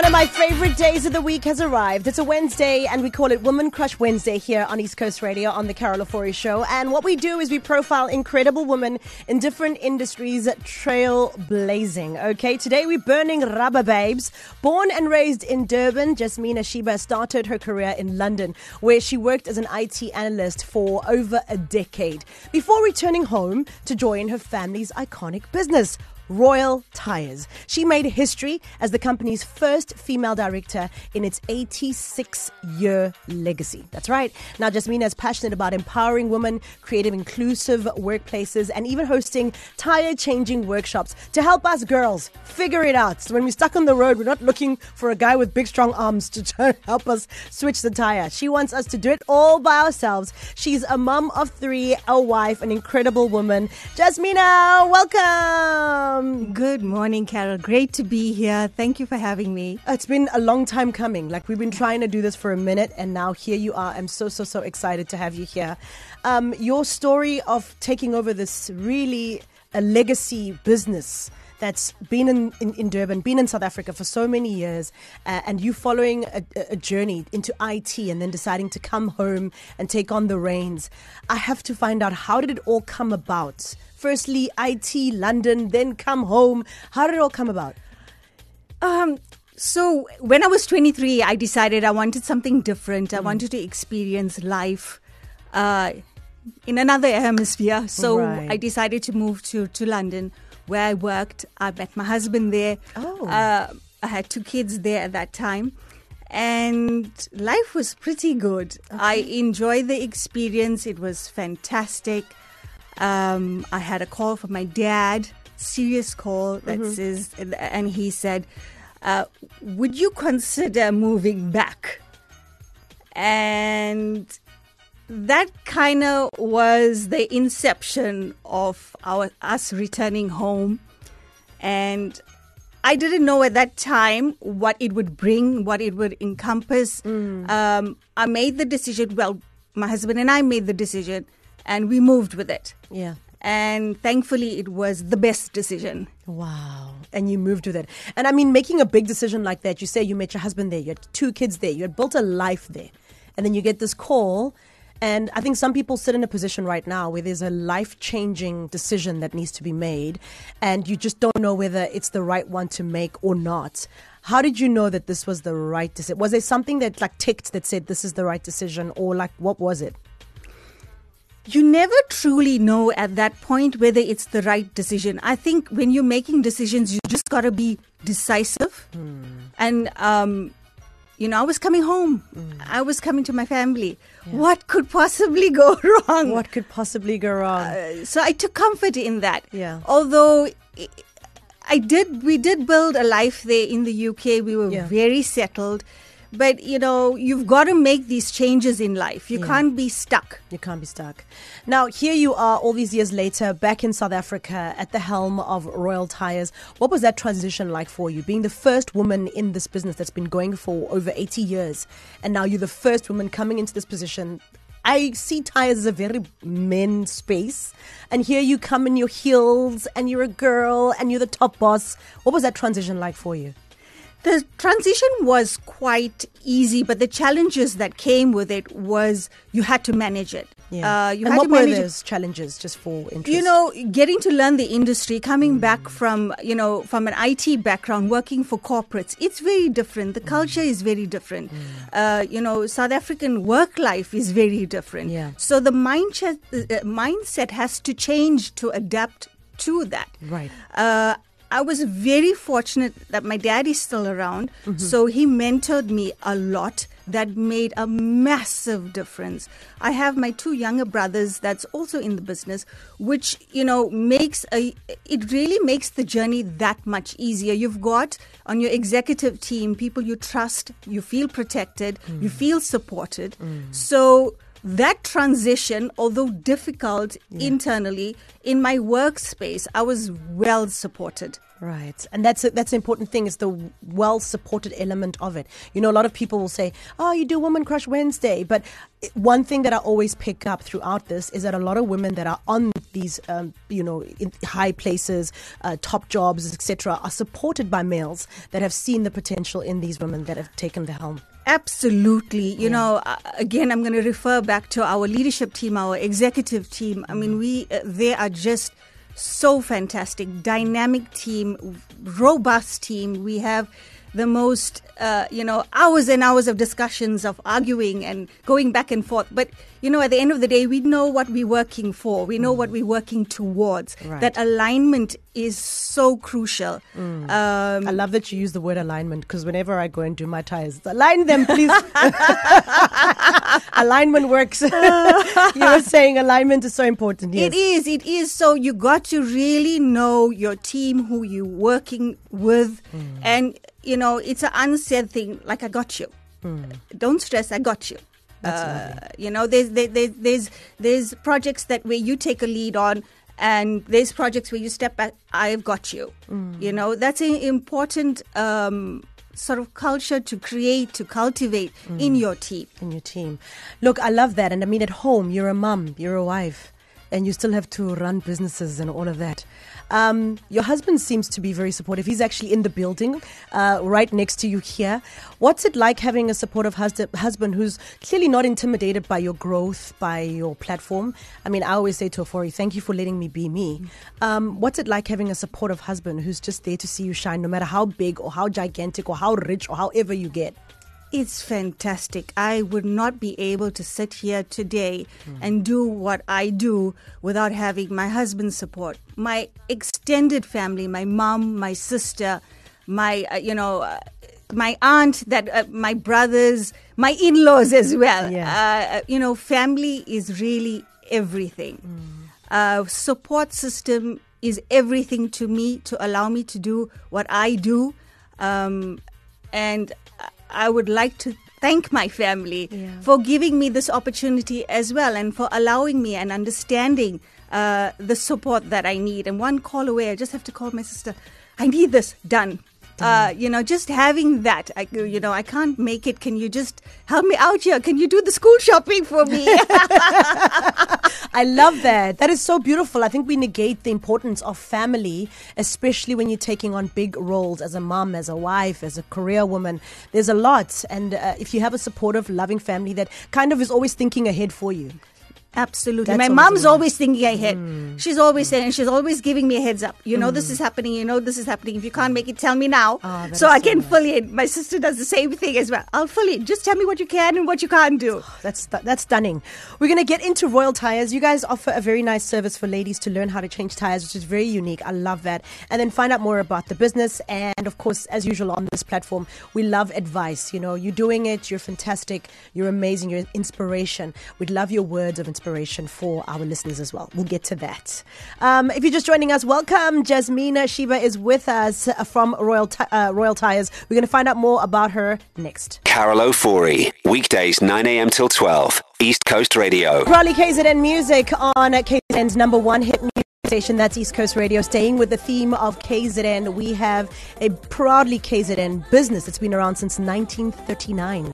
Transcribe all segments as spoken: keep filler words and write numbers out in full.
One of my favorite days of the week has arrived. It's a Wednesday, and we call it Woman Crush Wednesday here on East Coast Radio on the Carol Ofori Show. And what we do is we profile incredible women in different industries, trailblazing. Okay, today we're burning rubber babes. Born and raised in Durban, Jasmina Sheba started her career in London, where she worked as an I T analyst for over a decade, before returning home to join her family's iconic business, Royal Tyres. She made history as the company's first female director in its eighty-six-year legacy. That's right. Now, Jasmina is passionate about empowering women, creating inclusive workplaces, and even hosting tire-changing workshops to help us girls figure it out. So when we're stuck on the road, we're not looking for a guy with big, strong arms to try to help us switch the tire. She wants us to do it all by ourselves. She's a mom of three, a wife, an incredible woman. Jasmina, welcome. Good morning, Carol. Great to be here. Thank you for having me. It's been a long time coming. Like, we've been trying to do this for a minute, and now here you are. I'm so, so, so excited to have you here. Um, your story of taking over this really a legacy business that's been in, in, in Durban, been in South Africa for so many years, uh, and you following a, a journey into I T and then deciding to come home and take on the reins. I have to find out, how did it all come about? Firstly, I T, London, then come home. How did it all come about? Um, so when I was twenty-three, I decided I wanted something different. I mm. wanted to experience life uh, in another hemisphere. So right. I decided to move to, to London, where I worked. I met my husband there. Oh. Uh, I had two kids there at that time. And life was pretty good. Okay. I enjoyed the experience. It was fantastic. Um, I had a call from my dad, serious call that mm-hmm. says, and he said, uh, would you consider moving back? And that kind of was the inception of our us returning home. And I didn't know at that time what it would bring, what it would encompass. Mm. Um, I made the decision, well, my husband and I made the decision, and we moved with it. Yeah. And thankfully, it was the best decision. Wow. And you moved with it. And I mean, making a big decision like that, you say you met your husband there, you had two kids there, you had built a life there. And then you get this call. And I think some people sit in a position right now where there's a life-changing decision that needs to be made, and you just don't know whether it's the right one to make or not. How did you know that this was the right decision? Was there something that like ticked that said this is the right decision, or like what was it? You never truly know at that point whether it's the right decision. I think when you're making decisions, you just got to be decisive. Hmm. And, um, you know, I was coming home. Mm. I was coming to my family. Yeah. What could possibly go wrong? What could possibly go wrong? Uh, so I took comfort in that. Yeah. Although I did, we did build a life there in the U K. We were yeah. very settled. But, you know, you've got to make these changes in life. You yeah. can't be stuck. You can't be stuck. Now, here you are all these years later, back in South Africa at the helm of Royal Tyres. What was that transition like for you, being the first woman in this business that's been going for over eighty years? And now you're the first woman coming into this position. I see tires as a very men space. And here you come in your heels and you're a girl and you're the top boss. What was that transition like for you? The transition was quite easy, but the challenges that came with it was you had to manage it. Yeah. Uh, you and had what to were manage those it. challenges, just for interest? You know, getting to learn the industry, coming mm. back from, you know, from an I T background, working for corporates, it's very different. The mm. culture is very different. Mm. Uh, you know, South African work life is very different. Yeah. So the mindset, uh, mindset has to change to adapt to that. Right. Uh, I was very fortunate that my dad is still around. Mm-hmm. So he mentored me a lot. That made a massive difference. I have my two younger brothers that's also in the business, which, you know, makes a, it really makes the journey that much easier. You've got on your executive team people you trust, you feel protected, mm. you feel supported. Mm. So that transition, although difficult yeah. internally, in my workspace, I was well supported. Right. And that's a, that's an important thing, is the well-supported element of it. You know, a lot of people will say, oh, you do Woman Crush Wednesday. But one thing that I always pick up throughout this is that a lot of women that are on these, um, you know, in high places, uh, top jobs, et cetera, are supported by males that have seen the potential in these women that have taken the helm. Absolutely. You Yeah. know, uh, again, I'm going to refer back to our leadership team, our executive team. I mean, we uh, they are just so fantastic, dynamic team, robust team. We have the most, uh, you know, hours and hours of discussions, of arguing and going back and forth. But, you know, at the end of the day, we know what we're working for. We know mm. what we're working towards. Right. That alignment is so crucial. Mm. Um, I love that you use the word alignment, because whenever I go and do my tires, align them, please. Alignment works. You were saying alignment is so important. Yes. It is. It is. So you got to really know your team, who you're working with. Mm. And, you know, it's an unsaid thing, like, I got you. Mm. Don't stress, I got you. That's uh, lovely. You know, there's, there, there, there's, there's projects that where you take a lead on, and there's projects where you step back, I've got you. Mm. You know, that's an important um, sort of culture to create, to cultivate mm. in your team. In your team. Look, I love that. And I mean, at home, you're a mum, you're a wife, and you still have to run businesses and all of that. Um, your husband seems to be very supportive. He's actually in the building, uh, right next to you here. What's it like having a supportive hus- husband who's clearly not intimidated by your growth, by your platform? I mean, I always say to Ofori, thank you for letting me be me. Um, what's it like having a supportive husband who's just there to see you shine, no matter how big or how gigantic or how rich or however you get? It's fantastic. I would not be able to sit here today mm. and do what I do without having my husband's support, my extended family, my mom, my sister, my, uh, you know, uh, my aunt, that uh, my brothers, my in-laws as well. Yeah. Uh, you know, family is really everything. Mm. Uh, support system is everything to me, to allow me to do what I do. Um, and I would like to thank my family yeah. for giving me this opportunity as well, and for allowing me and understanding uh, the support that I need. And one call away, I just have to call my sister. I need this done. Uh, you know, just having that, I, you know, I can't make it. Can you just help me out here? Can you do the school shopping for me? I love that. That is so beautiful. I think we negate the importance of family, especially when you're taking on big roles as a mom, as a wife, as a career woman. There's a lot. And uh, if you have a supportive, loving family that kind of is always thinking ahead for you. Absolutely. That's My always mom's a lot. always thinking ahead. Mm. She's always mm. saying, she's always giving me a heads up. You know, mm. this is happening. You know, this is happening. If you can't make it, tell me now. Oh, so I so can nice. fill in. My sister does the same thing as well. I'll fill in. Just tell me what you can and what you can't do. That's that's stunning. We're going to get into Royal Tires. You guys offer a very nice service for ladies to learn how to change tires, which is very unique. I love that. And then find out more about the business. And of course, as usual on this platform, we love advice. You know, you're doing it. You're fantastic. You're amazing. You're an inspiration. We'd love your words of inspiration for our listeners as well. We'll get to that. Um, if you're just joining us, welcome. Jasmina Shiva is with us from Royal Ti- uh, Royal Tires. We're going to find out more about her next. Carol Ofori, weekdays nine a.m. till twelve, East Coast Radio. Proudly K Z N Music on K Z N's number one hit music station. That's East Coast Radio. Staying with the theme of K Z N, we have a proudly K Z N business that's been around since nineteen thirty-nine.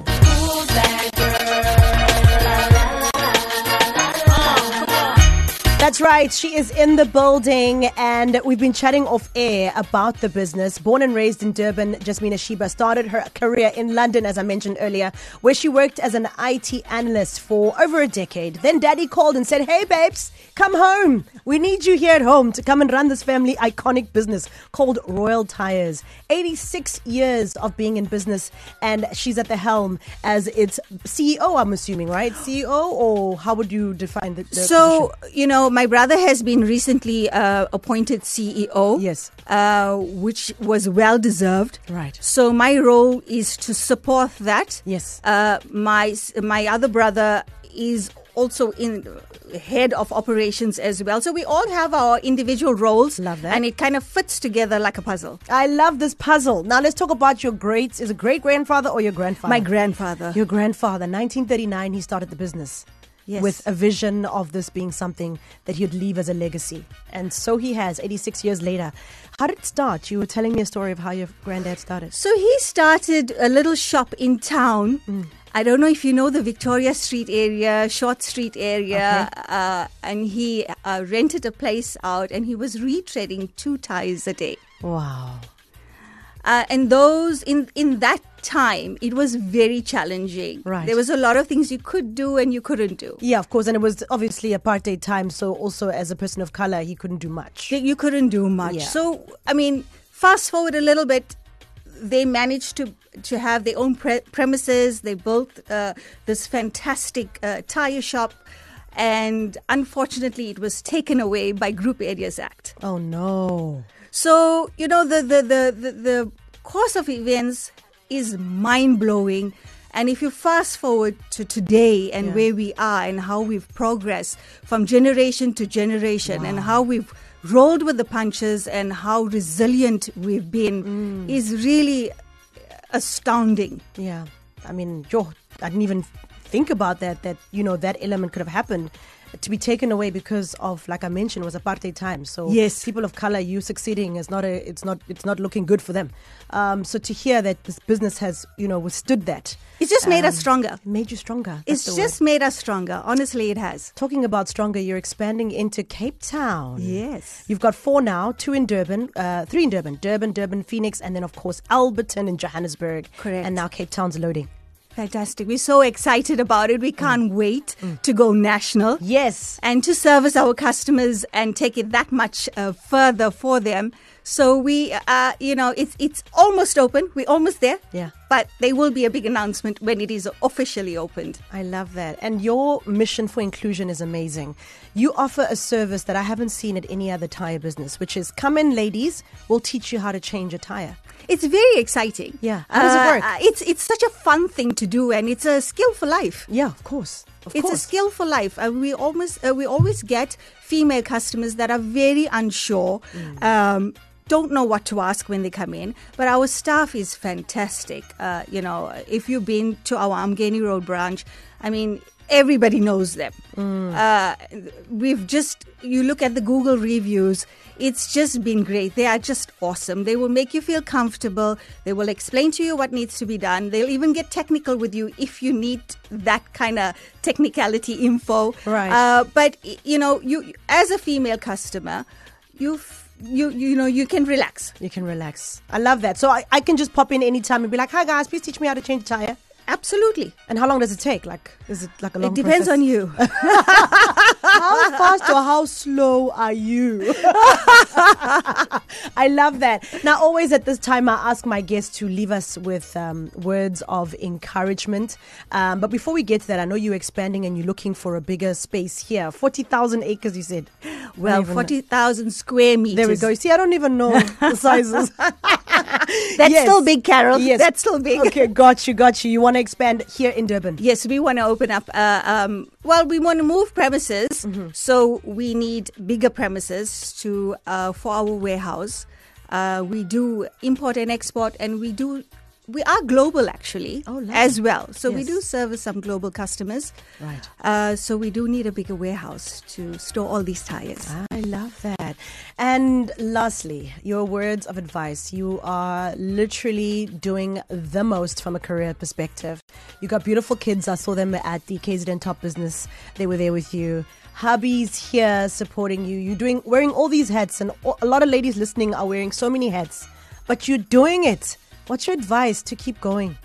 That's right. She is in the building, and we've been chatting off air about the business. Born and raised in Durban, Jasmina Shiva started her career in London, as I mentioned earlier, where she worked as an I T analyst for over a decade. Then daddy called and said, hey, babes, come home. We need you here at home to come and run this family iconic business called Royal Tires. eighty-six years of being in business, and she's at the helm as its C E O, I'm assuming, right? C E O, or how would you define the, the So, position? you know, my brother has been recently uh, appointed C E O. Yes. Uh, which was well deserved. Right. So my role is to support that. Yes. Uh, my my other brother is also in head of operations as well. So we all have our individual roles. Love that. And it kind of fits together like a puzzle. I love this puzzle. Now let's talk about your greats. Is it great grandfather or your grandfather? My grandfather. Your grandfather. nineteen thirty-nine, he started the business. Yes. with a vision of this being something that he'd leave as a legacy. And so he has, eighty-six years later. How did it start? You were telling me a story of how your granddad started. So he started a little shop in town. Mm. I don't know if you know the Victoria Street area, Short Street area. Okay. Uh, and he uh, rented a place out and he was retreading two ties a day. Wow. Uh, and those, in, in that time, it was very challenging. Right. There was a lot of things you could do and you couldn't do. Yeah, of course. And it was obviously apartheid time. So also as a person of color, he couldn't do much. You couldn't do much. Yeah. So, I mean, fast forward a little bit, they managed to to have their own pre- premises. They built uh, this fantastic uh, tire shop. And unfortunately, it was taken away by Group Areas Act. Oh, no. So, you know, the, the, the, the, the course of events is mind-blowing. And if you fast forward to today and yeah. where we are and how we've progressed from generation to generation wow. and how we've rolled with the punches and how resilient we've been mm. is really astounding. Yeah. I mean, yo, I didn't even think about that, that, you know, that element could have happened. To be taken away because of, like I mentioned, was apartheid time. So yes. people of color, you succeeding is not a, it's not, it's not looking good for them. Um, so to hear that this business has, you know, withstood that, it's just made um, us stronger. Made you stronger. It's just word. made us stronger. Honestly, it has. Talking about stronger, you're expanding into Cape Town. Yes, you've got four now, two in Durban, uh, three in Durban, Durban, Durban, Phoenix, and then of course Alberton in Johannesburg. Correct. And now Cape Town's loading. Fantastic. We're so excited about it. We can't mm. wait mm. to go national. Yes. And to service our customers and take it that much uh, further for them. So we, uh, you know, it's it's almost open. We're almost there. Yeah. But there will be a big announcement when it is officially opened. I love that. And your mission for inclusion is amazing. You offer a service that I haven't seen at any other tire business, which is come in, ladies, we'll teach you how to change a tire. It's very exciting. Yeah. How does it work? Uh, it's it's such a fun thing to do, and it's a skill for life. Yeah, of course. Of it's course. a skill for life. Uh, we almost uh, we always get female customers that are very unsure. Mm. Um, don't know what to ask when they come in, but our staff is fantastic. Uh, you know, if you've been to our Umgeni Road branch, I mean, everybody knows them. Mm. Uh, we've just, you look at the Google reviews, it's just been great. They are just awesome. They will make you feel comfortable. They will explain to you what needs to be done. They'll even get technical with you if you need that kind of technicality info. Right. Uh, but, you know, you as a female customer, you've You you know, you can relax. You can relax. I love that. So I, I can just pop in anytime and be like, hi guys, please teach me how to change a tire. Absolutely. And how long does it take? Like, is it like a long It depends process? on you. How fast or how slow are you? I love that. Now, always at this time, I ask my guests to leave us with um, words of encouragement. Um, but before we get to that, I know you're expanding and you're looking for a bigger space here. forty thousand acres, you said. Well, forty thousand square meters. There we go. You see, I don't even know the sizes. That's yes. still big, Carol. Yes. That's still big. Okay, got you, got you. You want to expand here in Durban? Yes, we want to open up, uh, um, well, we want to move premises. Mm-hmm. So we need bigger premises to uh, for our warehouse. Uh, we do import and export, and we do we are global actually oh, as well. So yes. we do service some global customers. Right. Uh, so we do need a bigger warehouse to store all these tires. I love that. And lastly, your words of advice. You are literally doing the most from a career perspective. You got beautiful kids. I saw them at the K Z N Top Business. They were there with you. Hubby's here supporting you. You're doing wearing all these hats, and a lot of ladies listening are wearing so many hats, but you're doing it. What's your advice to keep going?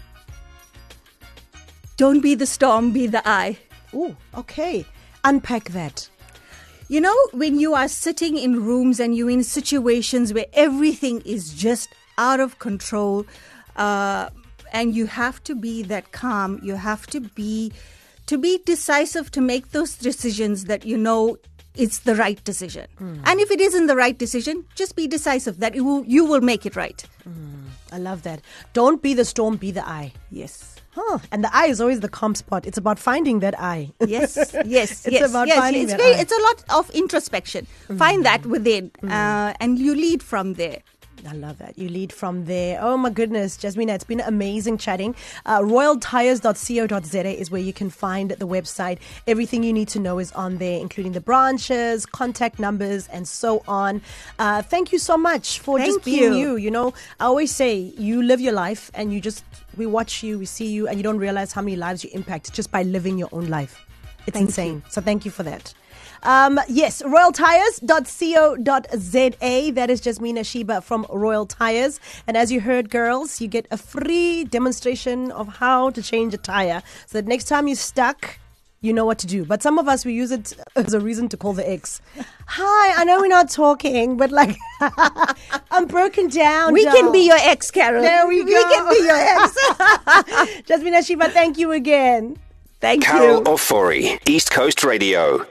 Don't be the storm, be the eye. Oh, okay. Unpack that. You know, when you are sitting in rooms and you're in situations where everything is just out of control, uh, and you have to be that calm, you have to be to be decisive to make those decisions that you know it's the right decision. Mm. And if it isn't the right decision, just be decisive that you will, you will make it right. Mm. I love that. Don't be the storm, be the eye. Yes. Huh. And the eye is always the calm spot. It's about finding that eye. Yes, yes, it's yes. about yes, finding it's that very, eye. It's a lot of introspection. Mm. Find that within, mm. uh, and you lead from there. I love that. You lead from there. Oh, my goodness, Jasmina, it's been amazing chatting. Uh, royal tires dot co dot za is where you can find the website. Everything you need to know is on there, including the branches, contact numbers, and so on. Uh, thank you so much for Thank just being you. you. You know, I always say you live your life and you just, we watch you, we see you, and you don't realize how many lives you impact just by living your own life. It's Thank insane. you. So thank you for that. Um, yes, royal tires dot co dot za. That is Jasmina Sheba from Royal Tires. And as you heard, girls, you get a free demonstration of how to change a tire. So that next time you're stuck, you know what to do. But some of us, we use it as a reason to call the ex. Hi, I know we're not talking, but like, I'm broken down. We Joe. can be your ex, Carol. There we go. We can be your ex. Jasmina Sheba, thank you again. Thank Carol you. Ofori, East Coast Radio.